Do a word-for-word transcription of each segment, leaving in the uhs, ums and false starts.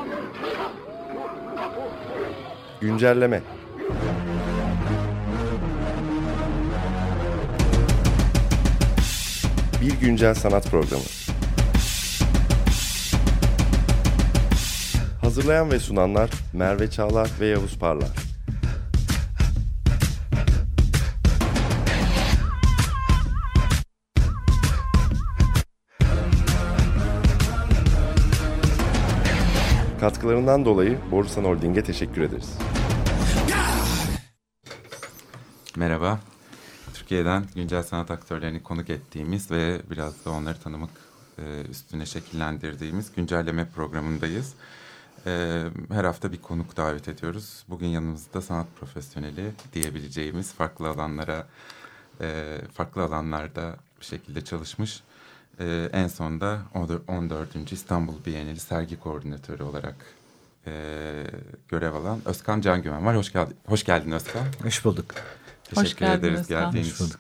Güncelleme. Bir güncel sanat programı. Hazırlayan ve sunanlar Merve Çağlar ve Yavuz Parlar. Katkılarından dolayı Borusan Holding'e teşekkür ederiz. Merhaba. Türkiye'den güncel sanat aktörlerini konuk ettiğimiz ve biraz da onları tanımak üstüne şekillendirdiğimiz güncelleme programındayız. Her hafta bir konuk davet ediyoruz. Bugün yanımızda sanat profesyoneli diyebileceğimiz farklı alanlara, farklı alanlarda bir şekilde çalışmış. En son da on dördüncü İstanbul Bienali sergi koordinatörü olarak görev alan Özkan Cangüven var. Hoş geldin, hoş geldin Özkan. Hoş bulduk. Teşekkür Hoş geldin ederiz Özkan. geldiğiniz. Hoş bulduk.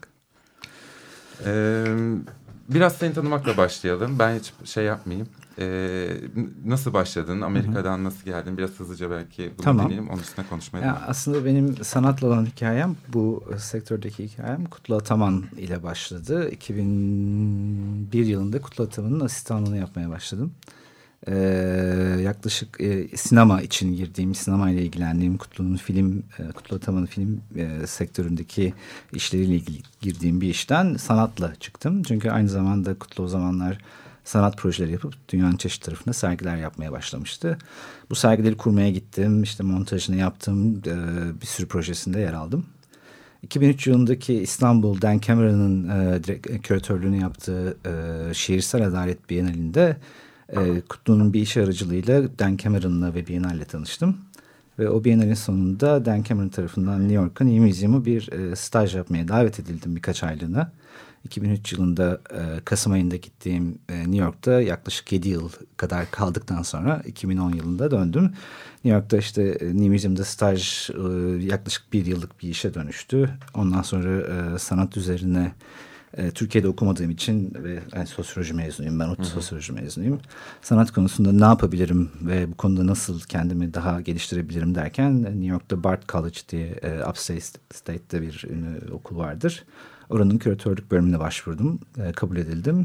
Ee, biraz seni tanımakla başlayalım. Ben hiç şey yapmayayım. Ee, nasıl başladın? Amerika'dan Hı-hı. nasıl geldin? Biraz hızlıca belki bunu tamam. dinleyelim. Onun üstüne konuşmaya ya devam. Aslında benim sanatla olan hikayem, bu sektördeki hikayem Kutlu Ataman ile başladı. iki bin bir yılında Kutlu Ataman'ın asistanlığını yapmaya başladım. Ee, yaklaşık e, sinema için girdiğim, sinema ile ilgilendiğim, Kutlu'nun film, e, Kutlu Ataman'ın film e, sektöründeki işleriyle ilgili girdiğim bir işten sanatla çıktım. Çünkü aynı zamanda Kutlu o zamanlar sanat projeleri yapıp dünyanın çeşitli tarafında sergiler yapmaya başlamıştı. Bu sergileri kurmaya gittim, işte montajını yaptım, e, bir sürü projesinde yer aldım. iki bin üç yılındaki İstanbul, Dan Cameron'ın e, küratörlüğünü yaptığı e, Şiirsel Adalet Bienalinde E, Kutlu'nun bir iş aracılığıyla Dan Cameron'la ve Biennale'le tanıştım. Ve o Biennale'nin sonunda Dan Cameron tarafından New York'a New Museum'a bir e, staj yapmaya davet edildim birkaç aylığına. iki bin üç yılında e, Kasım ayında gittiğim e, New York'ta yaklaşık yedi yıl kadar kaldıktan sonra iki bin on yılında döndüm. New York'ta işte e, New Museum'da staj e, yaklaşık bir yıllık bir işe dönüştü. Ondan sonra e, sanat üzerine E, Türkiye'de okumadığım için ve yani sosyoloji mezunuyum, ben ODTÜ sosyoloji mezunuyum. Sanat konusunda ne yapabilirim ve bu konuda nasıl kendimi daha geliştirebilirim derken New York'ta Bard College diye e, Upstate State'de bir e, okul vardır. Oranın küratörlük bölümüne başvurdum, e, kabul edildim.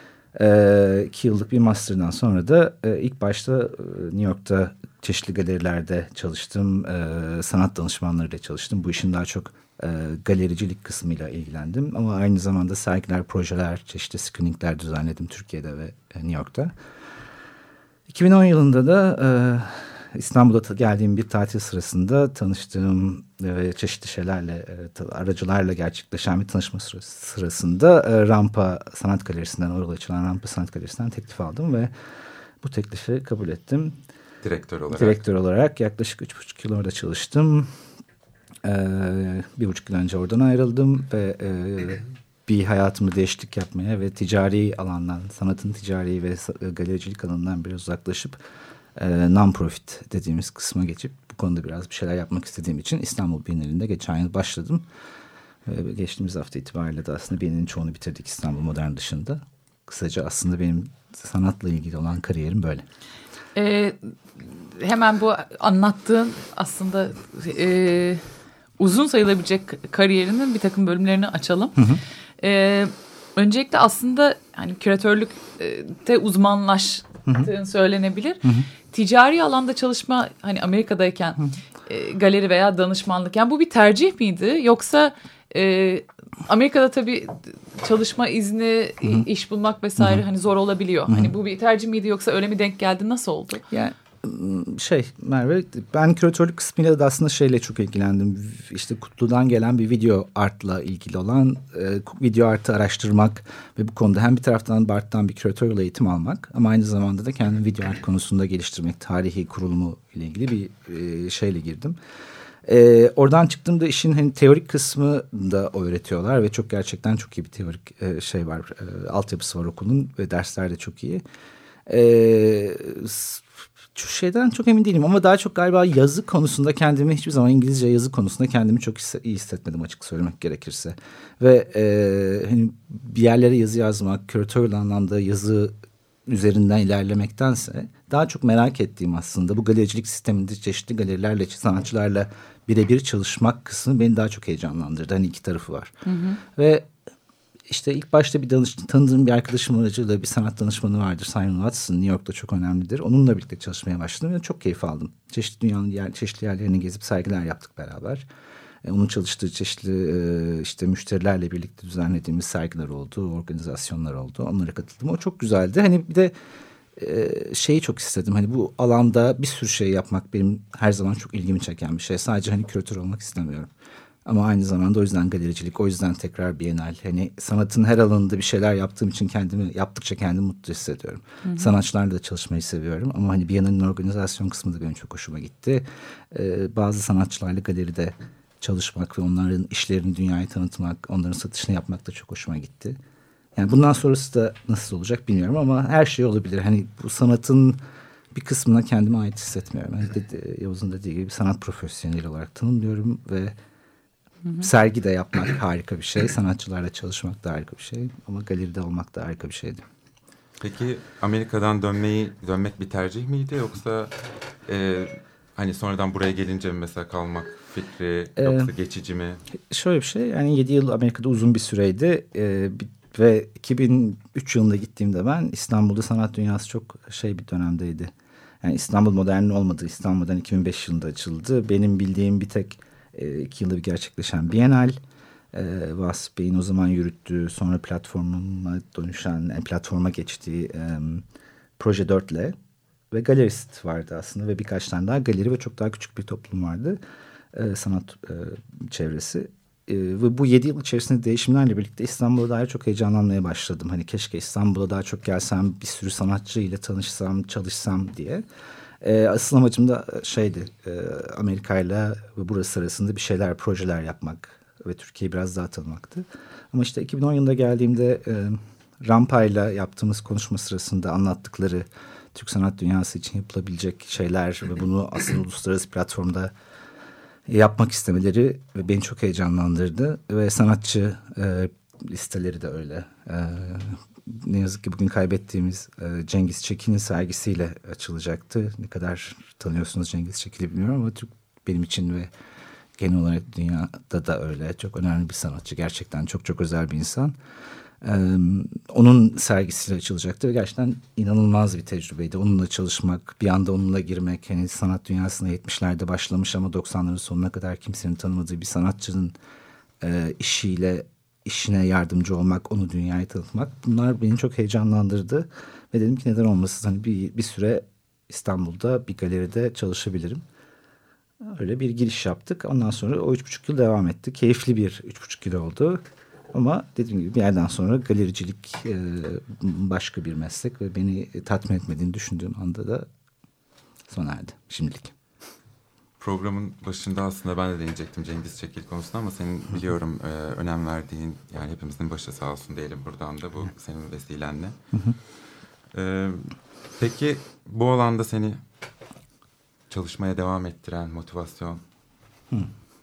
E, iki yıllık bir master'dan sonra da e, ilk başta e, New York'ta çeşitli galerilerde çalıştım, e, sanat danışmanlarıyla çalıştım. Bu işin daha çok E, galericilik kısmıyla ilgilendim ama aynı zamanda sergiler, projeler, çeşitli screeningler düzenledim Türkiye'de ve New York'ta. iki bin on yılında da e, İstanbul'a geldiğim bir tatil sırasında tanıştığım ve e, çeşitli şeylerle, e, aracılarla gerçekleşen bir tanışma sırasında e, Rampa Sanat Galerisi'nden, orada açılan Rampa Sanat Galerisi'nden teklif aldım ve bu teklifi kabul ettim. Direktör olarak. Direktör olarak yaklaşık üç buçuk yıl orada çalıştım. Ee, bir buçuk yıl önce oradan ayrıldım ve e, bir hayatımı değişiklik yapmaya ve ticari alandan, sanatın ticari ve galericilik alanından biraz uzaklaşıp e, non-profit dediğimiz kısma geçip bu konuda biraz bir şeyler yapmak istediğim için İstanbul Bienalinde geçen yıl başladım. Ve geçtiğimiz hafta itibariyle de aslında Bienalinin çoğunu bitirdik İstanbul Modern dışında. Kısaca aslında benim sanatla ilgili olan kariyerim böyle. Ee, hemen bu anlattığın aslında e, uzun sayılabilecek kariyerinin bir takım bölümlerini açalım. Hı hı. Ee, öncelikle aslında hani küratörlükte uzmanlaştığın hı hı. söylenebilir. Hı hı. Ticari alanda çalışma, hani Amerika'dayken hı hı. E, galeri veya danışmanlık, yani bu bir tercih miydi yoksa e, Amerika'da tabii çalışma izni, hı hı. iş bulmak vesaire hı hı. hani zor olabiliyor. Hı hı. Hani bu bir tercih miydi yoksa öyle mi denk geldi, nasıl oldu? Yani şey Merve, ben küratörlük kısmıyla da aslında şeyle çok ilgilendim. İşte Kutlu'dan gelen bir video artla ilgili olan e, video artı araştırmak ve bu konuda hem bir taraftan Bart'tan bir küratörle eğitim almak ama aynı zamanda da kendimi video art konusunda geliştirmek, tarihi kurulumu ile ilgili bir e, şeyle girdim. E, oradan çıktığımda işin hani teorik kısmı da öğretiyorlar ve çok gerçekten çok iyi bir teorik e, şey var, e, altyapısı var okulun ve dersler de çok iyi. E, Şu şeyden çok emin değilim ama daha çok galiba yazı konusunda kendimi hiçbir zaman İngilizce yazı konusunda kendimi çok iyi hissetmedim, açık söylemek gerekirse. Ve e, hani bir yerlere yazı yazmak, küratörel anlamda yazı üzerinden ilerlemektense daha çok merak ettiğim aslında bu galericilik sisteminde çeşitli galerilerle, sanatçılarla birebir çalışmak kısmı beni daha çok heyecanlandırdı. Hani iki tarafı var. Hı hı. Ve işte ilk başta bir danış, tanıdığım bir arkadaşım aracılığıyla bir sanat danışmanı vardır. Simon Watson, New York'ta çok önemlidir. Onunla birlikte çalışmaya başladım ve çok keyif aldım. Çeşitli dünyanın yer, çeşitli yerlerini gezip sergiler yaptık beraber. E, onun çalıştığı çeşitli e, işte müşterilerle birlikte düzenlediğimiz sergiler oldu, organizasyonlar oldu. Onlara katıldım. O çok güzeldi. Hani bir de e, şeyi çok istedim. Hani bu alanda bir sürü şey yapmak benim her zaman çok ilgimi çeken bir şey. Sadece hani küratör olmak istemiyorum. Ama aynı zamanda o yüzden galericilik, o yüzden tekrar Bienal. Hani sanatın her alanında bir şeyler yaptığım için kendimi, yaptıkça kendimi mutlu hissediyorum. Hı hı. Sanatçılarla da çalışmayı seviyorum. Ama hani Bienal'in organizasyon kısmı da benim çok hoşuma gitti. Ee, bazı sanatçılarla galeride çalışmak ve onların işlerini dünyaya tanıtmak, onların satışını yapmak da çok hoşuma gitti. Yani bundan sonrası da nasıl olacak bilmiyorum ama her şey olabilir. Hani bu sanatın bir kısmına kendime ait hissetmiyorum. Hani dedi, Yavuz'un dediği gibi sanat profesyoneli olarak tanımlıyorum ve hı hı. sergi de yapmak harika bir şey. Sanatçılarla çalışmak da harika bir şey. Ama galeride olmak da harika bir şeydi. Peki Amerika'dan dönmeyi dönmek bir tercih miydi yoksa e, hani sonradan buraya gelince mesela kalmak fikri yoksa ee, geçici mi? Şöyle bir şey, yani yedi yıl Amerika'da uzun bir süreydi ee, bir, ve iki bin üç yılında gittiğimde ben İstanbul'da sanat dünyası çok şey bir dönemdeydi. Yani İstanbul modern olmadı. İstanbul'dan iki bin beş yılında açıldı. Benim bildiğim bir tek e, iki yılda bir gerçekleşen Bienal. E, Vasıf Bey'in o zaman yürüttüğü, sonra platforma dönüşen, yani platforma geçtiği e, Proje dörtle ve galerist vardı aslında ve birkaç tane daha galeri ve çok daha küçük bir toplum vardı. E, sanat e, çevresi. E, ve bu yedi yıl içerisinde değişimlerle birlikte İstanbul'a dair çok heyecanlanmaya başladım. Hani keşke İstanbul'a daha çok gelsem, bir sürü sanatçı ile tanışsam, çalışsam diye. E, asıl amacım da şeydi, e, Amerika'yla ve burası arasında bir şeyler, projeler yapmak ve Türkiye'yi biraz daha tanımaktı. Ama işte iki bin on yılında geldiğimde e, Rampa'yla yaptığımız konuşma sırasında anlattıkları Türk sanat dünyası için yapılabilecek şeyler ve bunu aslında uluslararası platformda yapmak istemeleri beni çok heyecanlandırdı ve sanatçı e, listeleri de öyle. E, ne yazık ki bugün kaybettiğimiz e, Cengiz Çekin'in sergisiyle açılacaktı. Ne kadar tanıyorsunuz Cengiz Çekin'i bilmiyorum ama Türk benim için ve genel olarak dünyada da öyle. Çok önemli bir sanatçı. Gerçekten çok çok özel bir insan. Ee, onun sergisiyle açılacaktı ve gerçekten inanılmaz bir tecrübeydi. Onunla çalışmak, bir anda onunla girmek. Hani sanat dünyasına yetmişlerde başlamış ama doksanların sonuna kadar kimsenin tanımadığı bir sanatçının e, işiyle, işine yardımcı olmak, onu dünyaya tanıtmak. Bunlar beni çok heyecanlandırdı. Ve dedim ki neden olmasın? Hani bir, bir süre İstanbul'da bir galeride çalışabilirim. Öyle bir giriş yaptık. Ondan sonra o üç buçuk yıl devam etti. Keyifli bir üç buçuk yıl oldu. Ama dediğim gibi bir yerden sonra galericilik e, başka bir meslek ve beni tatmin etmediğini düşündüğüm anda da sona erdi şimdilik. Programın başında aslında ben de değinecektim Cengiz Çekil konusunda ama senin biliyorum e, önem verdiğin, yani hepimizin başı sağ olsun diyelim buradan da, bu senin vesilenle. Hı hı. E, peki bu alanda seni çalışmaya devam ettiren motivasyon? Hı.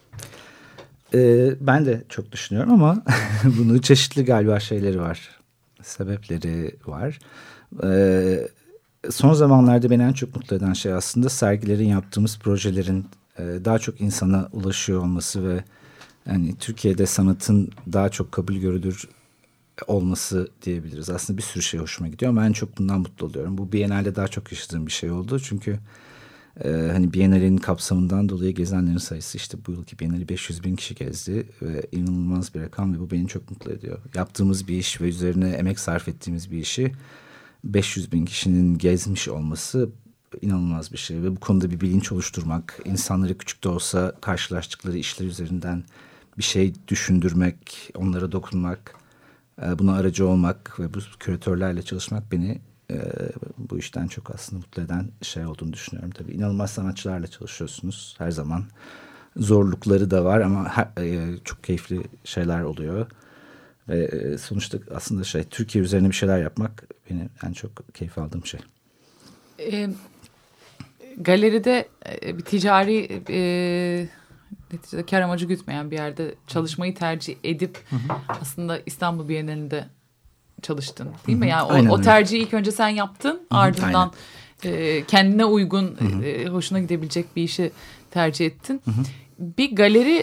Ee, ben de çok düşünüyorum ama bunun çeşitli galiba şeyleri var, sebepleri var. Ee, son zamanlarda beni en çok mutlu eden şey aslında sergilerin, yaptığımız projelerin e, daha çok insana ulaşıyor olması ve yani Türkiye'de sanatın daha çok kabul görülür olması diyebiliriz. Aslında bir sürü şey hoşuma gidiyor ama en çok bundan mutlu oluyorum. Bu Biennale'de daha çok yaşadığım bir şey oldu çünkü Ee, hani Biennale'nin kapsamından dolayı gezenlerin sayısı işte bu yılki Biennale beş yüz bin kişi gezdi ve inanılmaz bir rakam ve bu beni çok mutlu ediyor. Yaptığımız bir iş ve üzerine emek sarf ettiğimiz bir işi beş yüz bin kişinin gezmiş olması inanılmaz bir şey ve bu konuda bir bilinç oluşturmak, insanları küçük de olsa karşılaştıkları işler üzerinden bir şey düşündürmek, onlara dokunmak, buna aracı olmak ve bu küratörlerle çalışmak beni Ee, bu işten çok aslında mutlu eden şey olduğunu düşünüyorum. Tabii inanılmaz sanatçılarla çalışıyorsunuz her zaman. Zorlukları da var ama her, e, çok keyifli şeyler oluyor. Ve e, sonuçta aslında şey, Türkiye üzerine bir şeyler yapmak benim en çok keyif aldığım şey. E, galeride e, bir ticari e, neticede kar amacı gütmeyen bir yerde çalışmayı tercih edip hı hı. aslında İstanbul Bienalinde çalıştın değil mi? Yani o, o tercihi ilk önce sen yaptın, ardından e, kendine uygun, e, hoşuna gidebilecek bir işi tercih ettin. Hı hı. Bir galeri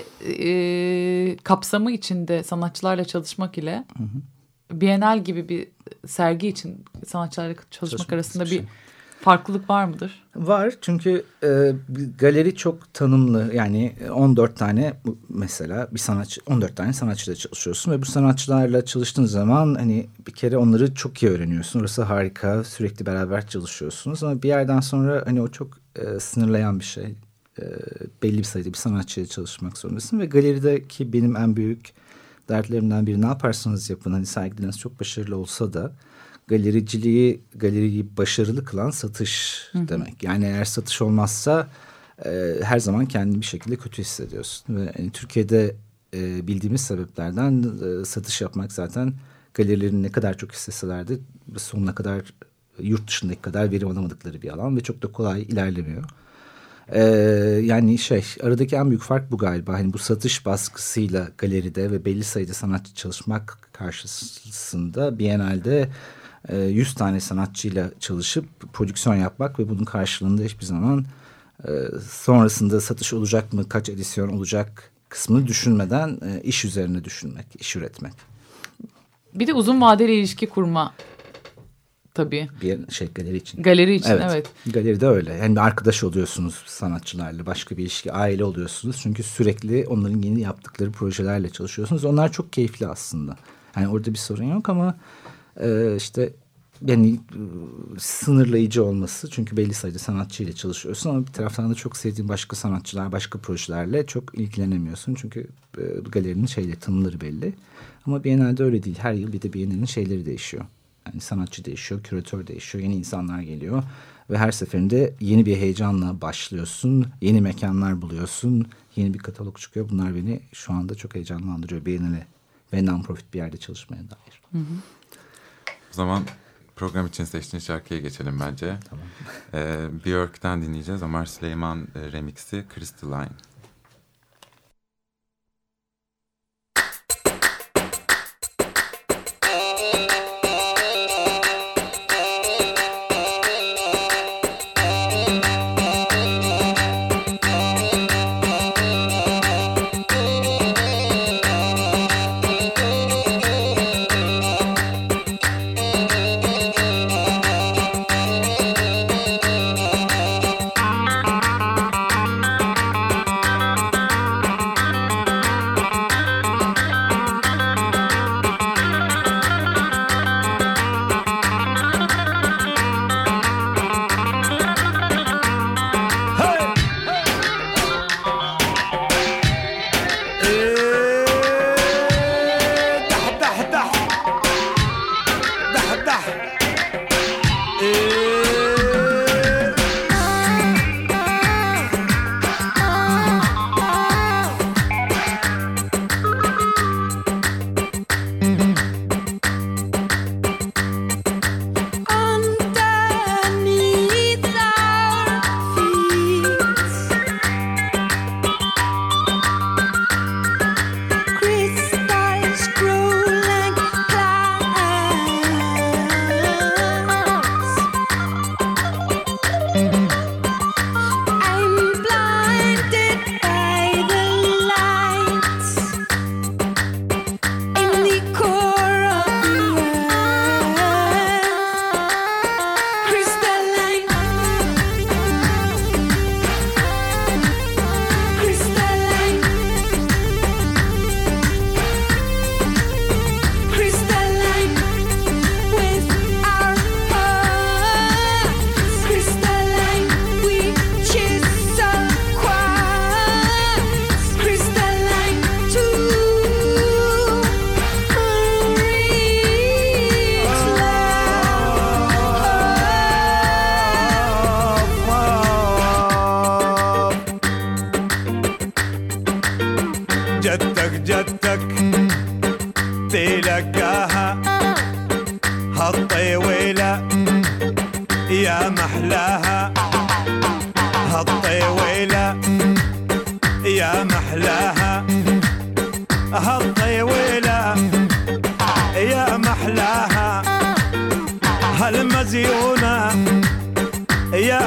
e, kapsamı içinde sanatçılarla çalışmak ile hı hı. Bienal gibi bir sergi için sanatçılarla çalışmak, çalışmak arasında bir şey. Farklılık var mıdır? Var, çünkü e, galeri çok tanımlı. Yani on dört tane mesela bir sanatçı, on dört tane sanatçıyla çalışıyorsun ve bu sanatçılarla çalıştığın zaman hani bir kere onları çok iyi öğreniyorsun. Orası harika, sürekli beraber çalışıyorsunuz ama bir yerden sonra hani o çok e, sınırlayan bir şey. E, belli bir sayıda bir sanatçıyla çalışmak zorundasın ve galerideki benim en büyük dertlerimden biri, ne yaparsanız yapın, hani sergileriniz çok başarılı olsa da galericiliği, galeriyi başarılı kılan satış Hı-hı. demek. Yani eğer satış olmazsa e, her zaman kendini bir şekilde kötü hissediyorsun. Ve yani Türkiye'de e, bildiğimiz sebeplerden e, satış yapmak zaten galerilerin ne kadar çok isteseler de sonuna kadar yurt dışındaki kadar verim alamadıkları bir alan ve çok da kolay ilerlemiyor. Ee, yani şey, aradaki en büyük fark bu galiba. Hani bu satış baskısıyla galeride ve belli sayıda sanatçı çalışmak karşısında Biennale'de e, yüz tane sanatçıyla çalışıp prodüksiyon yapmak ve bunun karşılığında hiçbir zaman e, sonrasında satış olacak mı, kaç edisyon olacak kısmını düşünmeden e, iş üzerine düşünmek, iş üretmek. Bir de uzun vadeli ilişki kurma. Tabii. Bir şey, galeri için. Galeri için, evet. evet. Galeride öyle. Yani bir arkadaş oluyorsunuz sanatçılarla, başka bir ilişki, aile oluyorsunuz. Çünkü sürekli onların yeni yaptıkları projelerle çalışıyorsunuz. Onlar çok keyifli aslında. Yani orada bir sorun yok ama e, işte yani e, sınırlayıcı olması. Çünkü belli sayıda sanatçıyla çalışıyorsun ama bir taraftan da çok sevdiğin başka sanatçılar, başka projelerle çok ilgilenemiyorsun. Çünkü e, galerinin şeyleri, tanımları belli. Ama Biennale'de öyle değil. Her yıl bir de Biennale'nin şeyleri değişiyor. Yani sanatçı değişiyor, küratör değişiyor, yeni insanlar geliyor ve her seferinde yeni bir heyecanla başlıyorsun, yeni mekanlar buluyorsun, yeni bir katalog çıkıyor. Bunlar beni şu anda çok heyecanlandırıyor, Biennale ve non-profit bir yerde çalışmaya dair. Hı hı. O zaman program için seçtiğin şarkıya geçelim bence. Tamam. Ee, Björk'ten dinleyeceğiz. Ömer Süleyman e, remixi Crystalline.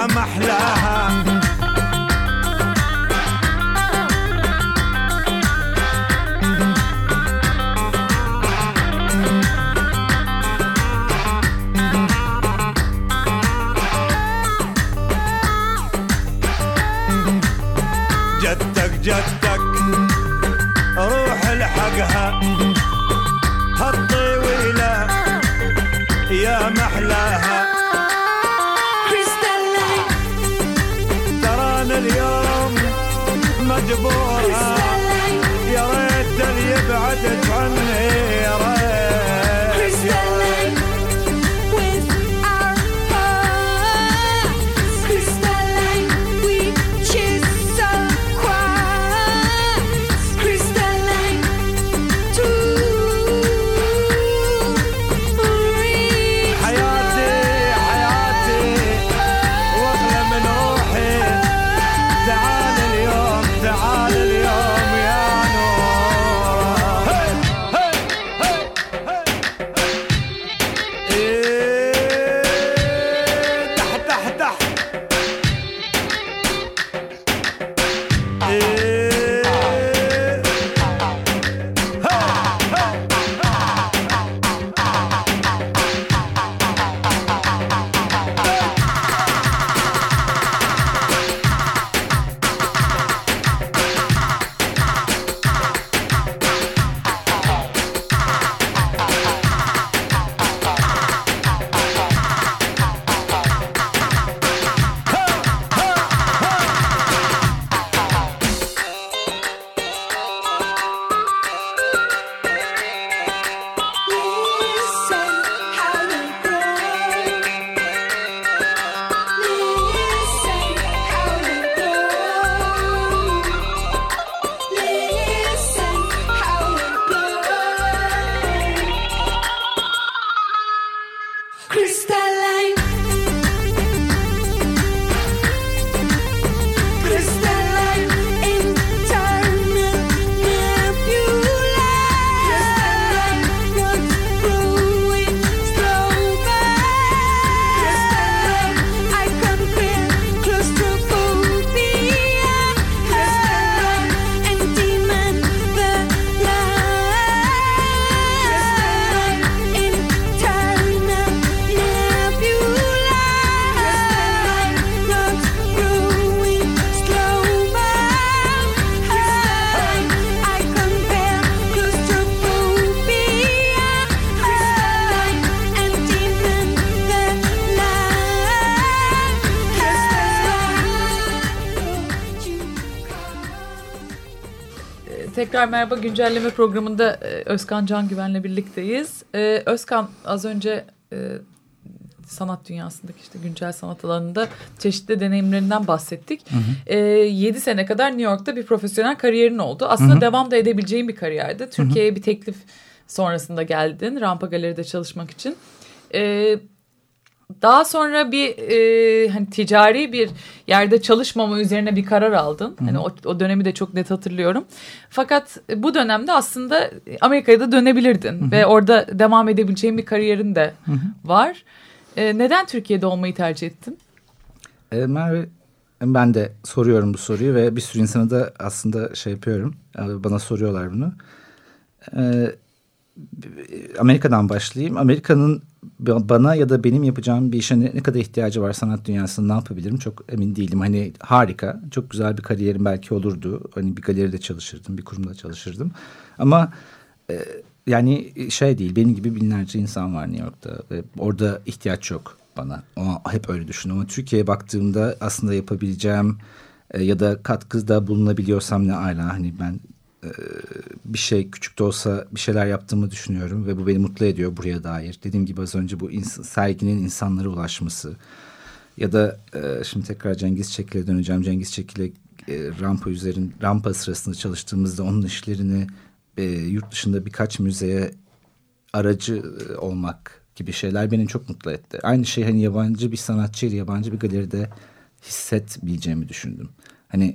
محلاها جدك جدك روح الحقها هالطويلة يا محلاها ترانا اليوم مجبورها يا ريت اللي يبعدك عني يا ريت Tekrar merhaba, güncelleme programında Özkan Can Güven'le birlikteyiz. Ee, Özkan, az önce e, sanat dünyasındaki işte güncel sanat alanında çeşitli deneyimlerinden bahsettik. Hı hı. E, yedi sene kadar New York'ta bir profesyonel kariyerin oldu. Aslında hı hı. devam da edebileceğin bir kariyerdi. Türkiye'ye bir teklif sonrasında geldin Rampa Galeri'de çalışmak için. Evet. Daha sonra bir e, hani ticari bir yerde çalışmama üzerine bir karar aldın. Hı-hı. Hani o, o dönemi de çok net hatırlıyorum. Fakat bu dönemde aslında Amerika'ya da dönebilirdin. Hı-hı. Ve orada devam edebileceğin bir kariyerin de Hı-hı. var. E, neden Türkiye'de olmayı tercih ettin? E, Merve, ben de soruyorum bu soruyu ve bir sürü insana da aslında şey yapıyorum. Bana soruyorlar bunu. E, Amerika'dan başlayayım. Amerika'nın bana ya da benim yapacağım bir işe ne, ne kadar ihtiyacı var sanat dünyasında, ne yapabilirim çok emin değilim. Hani harika, çok güzel bir kariyerim belki olurdu. Hani bir galeride çalışırdım, bir kurumda çalışırdım. Ama e, yani şey değil, benim gibi binlerce insan var New York'ta ve orada ihtiyaç yok bana. Ama hep öyle düşünüyorum. Ama Türkiye'ye baktığımda aslında yapabileceğim e, ya da katkıda bulunabiliyorsam ne ala. Hani ben bir şey küçük de olsa bir şeyler yaptığımı düşünüyorum ve bu beni mutlu ediyor buraya dair. Dediğim gibi az önce bu ins- serginin insanlara ulaşması ya da e, şimdi tekrar Cengiz Çekil'e döneceğim. Cengiz Çekil'e e, rampa üzerin rampa sırasında çalıştığımızda onun işlerini e, yurt dışında birkaç müzeye aracı e, olmak gibi şeyler beni çok mutlu etti. Aynı şey hani yabancı bir sanatçıyla yabancı bir galeride hissetmeyeceğimi düşündüm. Hani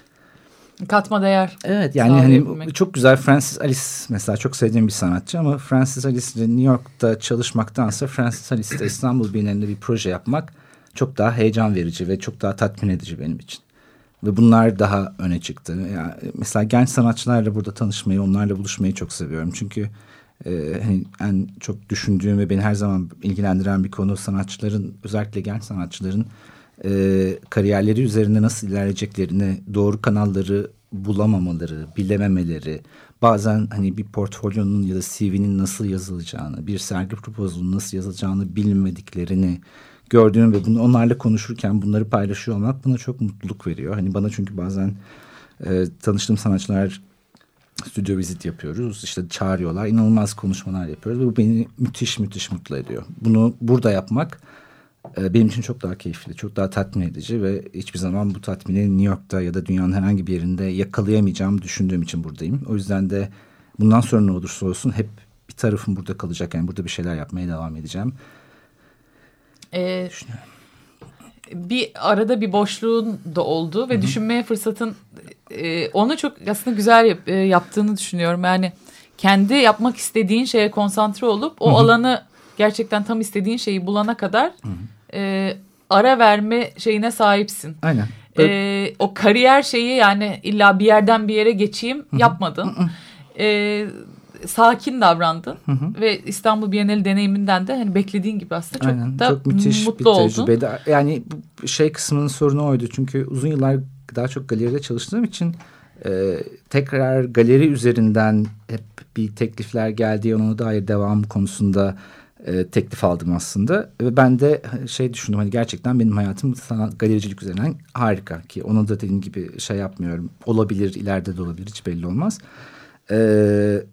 katma değer. Evet, yani hani çok güzel. Francis Alice mesela çok sevdiğim bir sanatçı ama Francis Alice'le New York'ta çalışmaktansa Francis Alice'de İstanbul Bienalinde bir proje yapmak çok daha heyecan verici ve çok daha tatmin edici benim için. Ve bunlar daha öne çıktı. Yani mesela genç sanatçılarla burada tanışmayı, onlarla buluşmayı çok seviyorum. Çünkü e, hani en çok düşündüğüm ve beni her zaman ilgilendiren bir konu sanatçıların, özellikle genç sanatçıların e, kariyerleri üzerinde nasıl ilerleyeceklerini, doğru kanalları bulamamaları, bilememeleri, bazen hani bir portfolyonun ya da C V'nin nasıl yazılacağını, bir sergi proposalının nasıl yazılacağını bilmediklerini gördüğüm ve bunu onlarla konuşurken bunları paylaşıyor olmak bana çok mutluluk veriyor. Hani bana çünkü bazen e, tanıştığım sanatçılar stüdyo vizit yapıyoruz, işte çağırıyorlar, inanılmaz konuşmalar yapıyoruz ve bu beni müthiş müthiş mutlu ediyor. Bunu burada yapmak e, benim için çok daha keyifli, çok daha tatmin edici ve hiçbir zaman bu tatmini New York'ta ya da dünyanın herhangi bir yerinde yakalayamayacağımı düşündüğüm için buradayım. O yüzden de bundan sonra ne olursa olsun hep bir tarafım burada kalacak. Yani burada bir şeyler yapmaya devam edeceğim. Ee, bir arada bir boşluğun da oldu ve Hı-hı. düşünmeye fırsatın e, onu çok aslında güzel yap, e, yaptığını düşünüyorum. Yani kendi yapmak istediğin şeye konsantre olup o Hı-hı. alanı gerçekten tam istediğin şeyi bulana kadar e, ara verme şeyine sahipsin. Aynen. E, o kariyer şeyi, yani illa bir yerden bir yere geçeyim Hı-hı. yapmadın. E, sakin davrandın hı hı. ve İstanbul Bienali deneyiminden de hani beklediğin gibi aslında çok Aynen, da çok müthiş mutlu bir tecrübeydi. Oldun. Yani bu şey kısmının sorunu oydu. Çünkü uzun yıllar daha çok galeride çalıştığım için e, tekrar galeri üzerinden hep bir teklifler geldiği, ona dair devam konusunda e, teklif aldım aslında. Ve ben de şey düşündüm, hani gerçekten benim hayatım sanat galericilik üzerinden harika, ki onu da dediğim gibi şey yapmıyorum. Olabilir, ileride de olabilir, hiç belli olmaz. Eee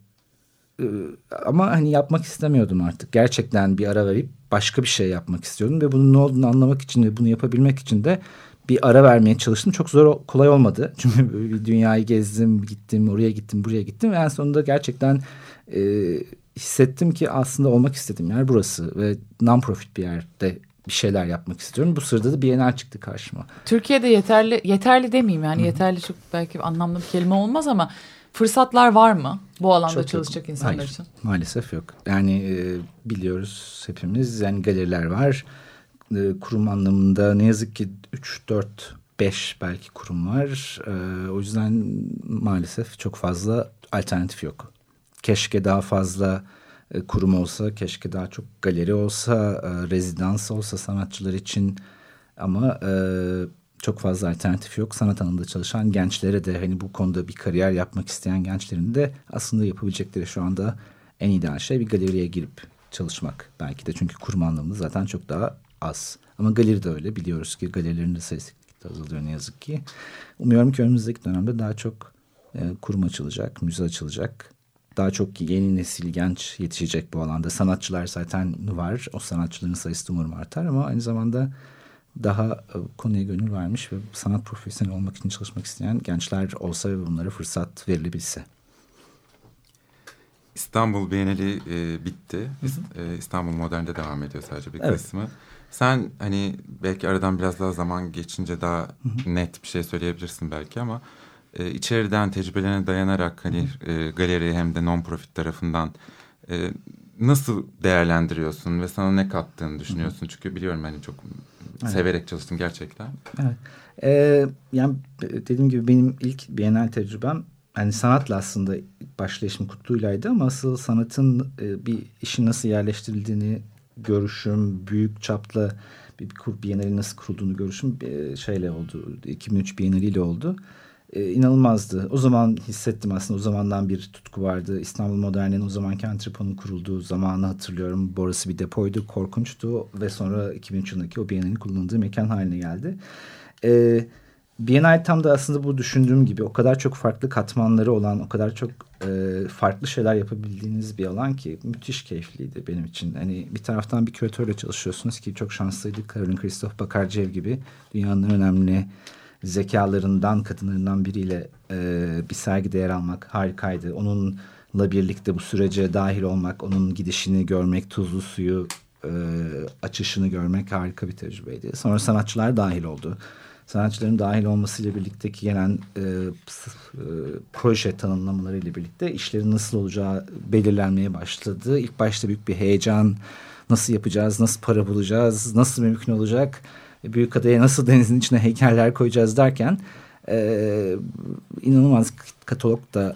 Ama hani yapmak istemiyordum artık. Gerçekten bir ara verip başka bir şey yapmak istiyordum. Ve bunun ne olduğunu anlamak için ve bunu yapabilmek için de bir ara vermeye çalıştım. Çok zor, kolay olmadı. Çünkü bir dünyayı gezdim, gittim, oraya gittim, buraya gittim. Ve en sonunda gerçekten e, hissettim ki aslında olmak istediğim yer burası. Ve non-profit bir yerde bir şeyler yapmak istiyorum. Bu sırada da Bienal çıktı karşıma. Türkiye'de yeterli, yeterli demeyeyim yani. Hı-hı. Yeterli çok belki anlamlı bir kelime olmaz ama... Fırsatlar var mı bu alanda çok çalışacak yok. insanlar Hayır, için? Maalesef yok. Yani e, biliyoruz hepimiz, yani galeriler var. E, kurum anlamında ne yazık ki üç, dört, beş belki kurum var. E, o yüzden maalesef çok fazla alternatif yok. Keşke daha fazla e, kurum olsa, keşke daha çok galeri olsa, e, rezidans olsa sanatçılar için. Ama... E, Çok fazla alternatif yok. Sanat alanında çalışan gençlere de, hani bu konuda bir kariyer yapmak isteyen gençlerin de aslında yapabilecekleri şu anda en ideal şey bir galeriye girip çalışmak. Belki de çünkü kurum anlamında zaten çok daha az. Ama galeri de öyle. Biliyoruz ki galerilerin de sayısı azalıyor ne yazık ki. Umuyorum ki önümüzdeki dönemde daha çok e, kurum açılacak, müze açılacak. Daha çok yeni nesil genç yetişecek bu alanda. Sanatçılar zaten var. O sanatçıların sayısı umarım artar ama aynı zamanda daha konuya gönül vermiş ve sanat profesyoneli olmak için çalışmak isteyen gençler olsa ve bunlara fırsat verilebilse. İstanbul Bienali e, bitti. Hı hı. E, İstanbul Modern'de devam ediyor sadece bir evet. kısmı. Sen hani belki aradan biraz daha zaman geçince daha hı hı. net bir şey söyleyebilirsin belki ama e, içeriden tecrübelerine dayanarak hani hı hı. E, galeri hem de non-profit tarafından e, nasıl değerlendiriyorsun ve sana ne kattığını düşünüyorsun? Hı hı. Çünkü biliyorum hani çok evet. severek çalıştın gerçekten. Evet. Ee, yani dediğim gibi benim ilk Bienal tecrübem yani sanatla aslında başlayışım Kutlu'ylaydı ama asıl sanatın e, bir işin nasıl yerleştirildiğini görüşüm, büyük çaplı bir, bir Bienal'in nasıl kurulduğunu görüşüm e, şeyle oldu. iki bin üç Bienali'yle oldu. E, inanılmazdı. O zaman hissettim aslında. O zamandan bir tutku vardı. İstanbul Modern'in o zamanki Antripo'nun kurulduğu zamanı hatırlıyorum. Orası bir depoydu, korkunçtu ve sonra iki bin üç yılındaki o Bienal'in kullanıldığı mekan haline geldi. E, Bienal tam da aslında bu düşündüğüm gibi o kadar çok farklı katmanları olan, o kadar çok e, farklı şeyler yapabildiğiniz bir alan ki müthiş keyifliydi benim için. Hani bir taraftan bir küratörle çalışıyorsunuz ki çok şanslıydık. Caroline Christophe Bakarcev gibi dünyanın önemli zekalarından, kadınlarından biriyle e, bir sergide yer almak harikaydı. Onunla birlikte bu sürece dahil olmak, onun gidişini görmek, tuzlu suyu e, açışını görmek harika bir tecrübeydi. Sonra sanatçılar dahil oldu. Sanatçıların dahil olmasıyla birlikteki gelen e, e, proje tanımlamalarıyla birlikte işlerin nasıl olacağı belirlenmeye başladı. İlk başta büyük bir heyecan, nasıl yapacağız, nasıl para bulacağız, nasıl mümkün olacak? Büyükada'ya nasıl denizin içine heykeller koyacağız derken e, inanılmaz katalog da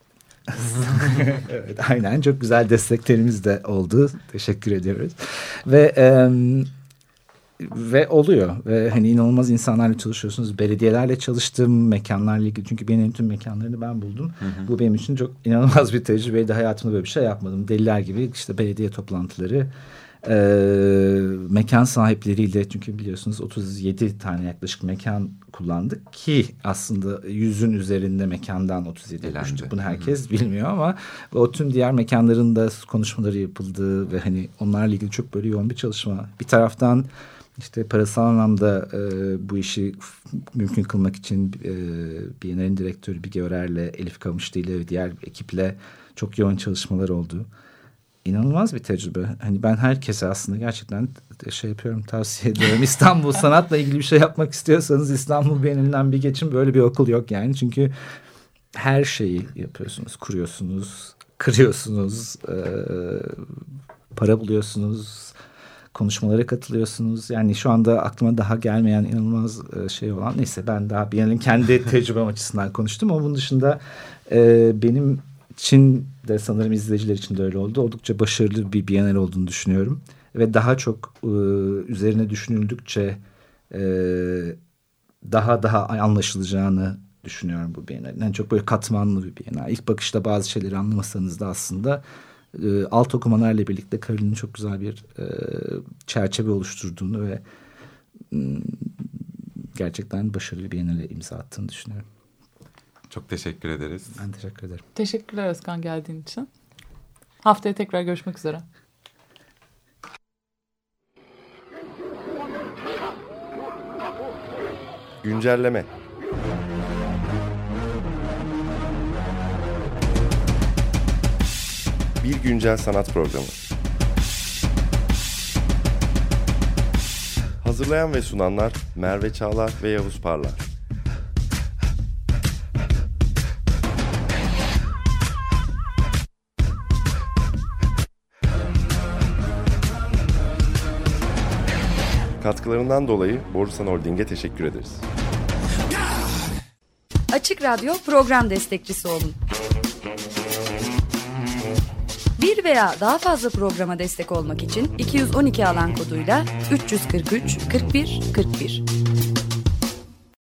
evet, aynen çok güzel desteklerimiz de oldu. Teşekkür ediyoruz. Ve e, ve oluyor. Ve hani inanılmaz insanlarla çalışıyorsunuz. Belediyelerle çalıştım, mekanlarla ilgili. Çünkü benim tüm mekanlarını ben buldum. Hı hı. Bu benim için çok inanılmaz bir tecrübeydi. Hayatımda böyle bir şey yapmadım. Deliler gibi işte belediye toplantıları, e, mekan sahipleriyle, çünkü biliyorsunuz otuz yedi tane yaklaşık mekan kullandık ki aslında yüzün üzerinde mekandan otuz yedi oluştuk. Bunu herkes Hı-hı. bilmiyor ama o tüm diğer mekanların da konuşmaları yapıldı ve hani onlarla ilgili çok böyle yoğun bir çalışma. Bir taraftan işte parasal anlamda e, bu işi mümkün kılmak için e, Biennial'in direktörü Bige Örer'le, Elif Kamışlı ile ve diğer ekiple çok yoğun çalışmalar oldu. İnanılmaz bir tecrübe. Hani ben herkese aslında gerçekten şey yapıyorum, tavsiye ediyorum. İstanbul sanatla ilgili bir şey yapmak istiyorsanız İstanbul Bienalinden bir geçin. Böyle bir okul yok yani. Çünkü her şeyi yapıyorsunuz, kuruyorsunuz, kırıyorsunuz, e, para buluyorsunuz, konuşmalara katılıyorsunuz. Yani şu anda aklıma daha gelmeyen inanılmaz şey olan, neyse ben daha Biennial'in kendi tecrübem açısından konuştum. Ama bunun dışında e, benim için de sanırım izleyiciler için de öyle oldu. Oldukça başarılı bir Biennial olduğunu düşünüyorum. Ve daha çok e, üzerine düşünüldükçe e, daha daha anlaşılacağını düşünüyorum bu Biennial'in. Yani çok böyle katmanlı bir Biennial. İlk bakışta bazı şeyleri anlamasanız da aslında e, alt okumalarla birlikte Karolin'in çok güzel bir e, çerçeve oluşturduğunu ve e, gerçekten başarılı bir Biennial'e imza attığını düşünüyorum. Çok teşekkür ederiz. Ben teşekkür ederim. Teşekkürler Özkan geldiğin için. Haftaya tekrar görüşmek üzere. Güncelleme. Bir güncel sanat programı. Hazırlayan ve sunanlar Merve Çağlar ve Yavuz Parlar. Katkılarından dolayı Borusan Holding'e teşekkür ederiz. Açık Radyo program destekçisi olun. Bir veya daha fazla programa destek olmak için iki yüz on iki alan koduyla üç yüz kırk üç kırk bir kırk bir